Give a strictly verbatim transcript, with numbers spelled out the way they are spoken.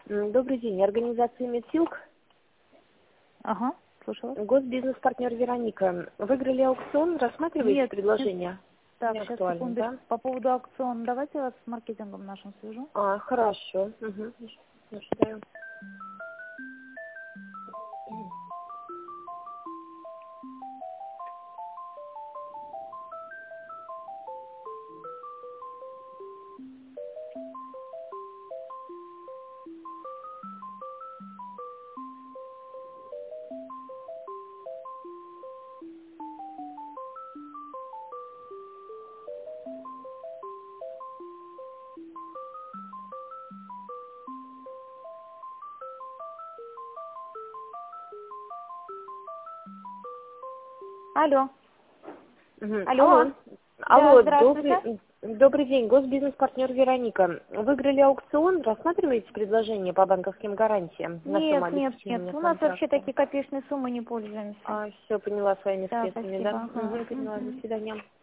М, Добрый день. Организация Медсилк, Ага, слушала. госбизнес-партнер Вероника. Выиграли аукцион, рассматриваете Нет, нет. предложение? Так, Не сейчас, актуально, секундочку. да? По поводу аукциона, давайте я вас с маркетингом нашим свяжу. А, хорошо. Угу. Ожидаю. Алло. Мгм. Алло. Алло. Да, Алло, здравствуйте. добрый, добрый день. Госбизнес-партнер Вероника. Выиграли аукцион, рассматриваете предложение по банковским гарантиям на сумму Нет, нет, обеспечения нет. У нас вообще контракта? такие копеечные суммы не пользуемся. А, все, поняла своими Да, средствами, спасибо. да? Ага. Угу, поняла. До Мгм. свидания.